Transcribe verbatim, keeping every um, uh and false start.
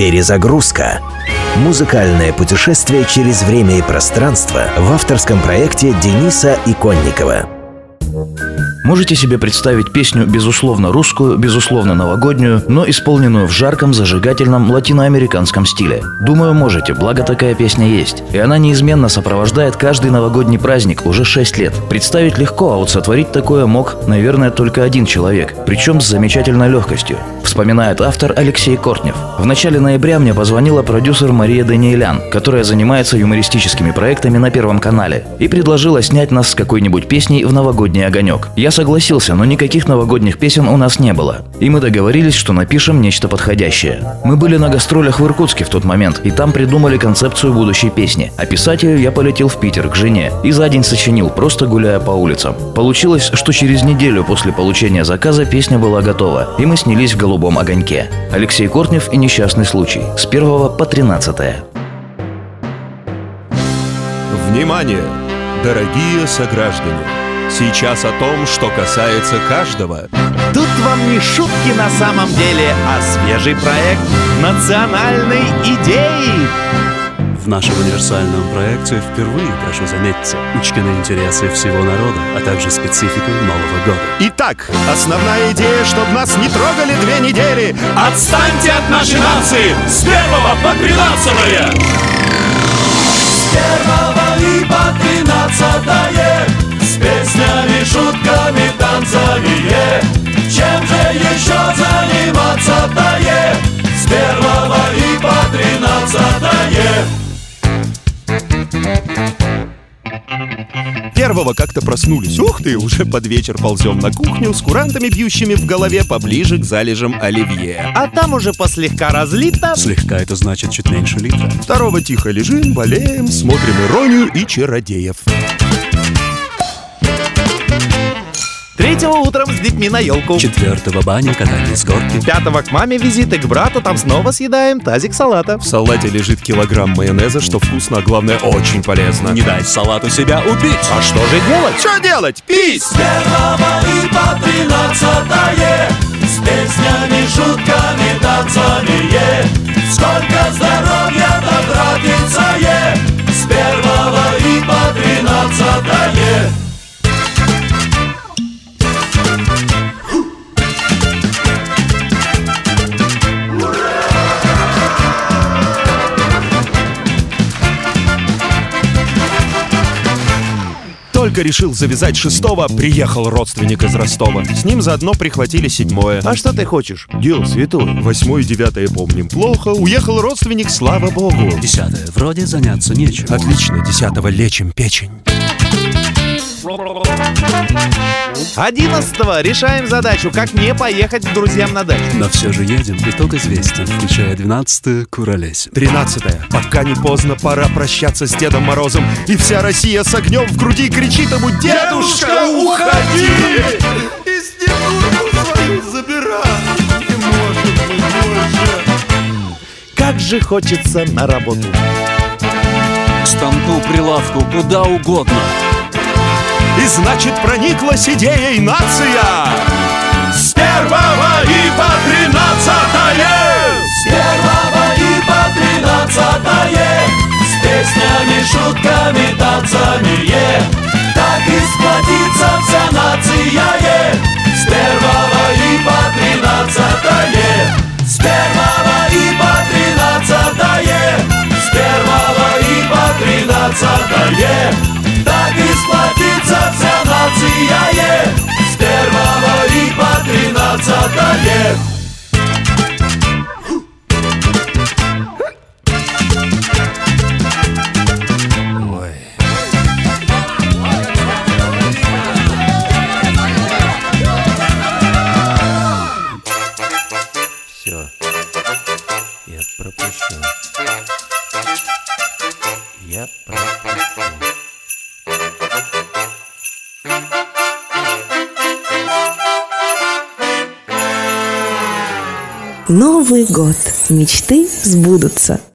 Перезагрузка. Музыкальное путешествие через время и пространство в авторском проекте Дениса Иконникова. Можете себе представить песню безусловно русскую, безусловно новогоднюю, но исполненную в жарком, зажигательном латиноамериканском стиле? Думаю, можете, благо такая песня есть. И она неизменно сопровождает каждый новогодний праздник уже шесть лет. Представить легко, а вот сотворить такое мог, наверное, только один человек, причем с замечательной легкостью, вспоминает автор Алексей Кортнев. В начале ноября мне позвонила продюсер Мария Даниэлян, которая занимается юмористическими проектами на Первом канале, и предложила снять нас с какой-нибудь песней в новогодний огонек. Я согласился, но никаких новогодних песен у нас не было. И мы договорились, что напишем нечто подходящее. Мы были на гастролях в Иркутске в тот момент, и там придумали концепцию будущей песни. А писать ее я полетел в Питер к жене и за день сочинил, просто гуляя по улицам. Получилось, что через неделю после получения заказа песня была готова, и мы снялись в «Голубом огоньке». Алексей Кортнев и «Несчастный случай» с первого по тринадцатое. Внимание, дорогие сограждане! Сейчас о том, что касается каждого. Тут вам не шутки на самом деле, а свежий проект национальной идеи. В нашем универсальном проекте впервые, прошу заметить, учтены интересы всего народа, а также специфику Нового года. Итак, основная идея, чтобы нас не трогали две недели. Отстаньте от нашей нации с первого по тринадцатое! С первого и по тринадцатое, с песнями, шутками, танцами, е. Чем же еще заниматься-то, е? С первого и по тринадцатое. Первого как-то проснулись. Ух ты, уже под вечер ползем на кухню с курантами, бьющими в голове поближе к залежам оливье. А там уже послегка разлито. Слегка это значит чуть меньше литра. Второго тихо лежим, болеем, смотрим «Иронию» и «Чародеев». Третьего утром с детьми на елку. Четвертого баня, катание с горки. Пятого к маме визит и к брату, там снова съедаем тазик салата. В салате лежит килограмм майонеза, что вкусно, а главное, очень полезно. Не дай салату себя убить. А что же делать? Что делать? Пись! С первого и по тринадцатое, с песнями, шутками, танцами, е. Сколько здоровья потратится, е. С первого и по тринадцатое. Только решил завязать шестого, приехал родственник из Ростова. С ним заодно прихватили седьмое. А что ты хочешь? Дело святое. Восьмое и девятое помним плохо. Уехал родственник, слава богу. Десятое. Вроде заняться нечем. Отлично, десятого лечим печень. Одиннадцатого решаем задачу, как не поехать к друзьям на дачу. Но все же едем, итог известен, включая двенадцатое, куролесим. Тринадцатое. Пока не поздно, пора прощаться с Дедом Морозом. И вся Россия с огнем в груди кричит ему: «Дедушка, уходи!» И Снегурку свою забирай. Не может быть больше. Как же хочется на работу. К станку, прилавку, куда угодно. И значит, прониклась идеей нация. С первого и по тринадцатое! С первого и по тринадцатое, с песнями, шутками, танцами, е. Так и сплотится вся нация, е. С первого и по тринадцатое. С первого и по тринадцатое. С первого и по тринадцатое. Так и сплотится вся нация, е. С первого и по тринадцатое. Все. Я пропущу. Я пропущу. Новый год. Мечты сбудутся.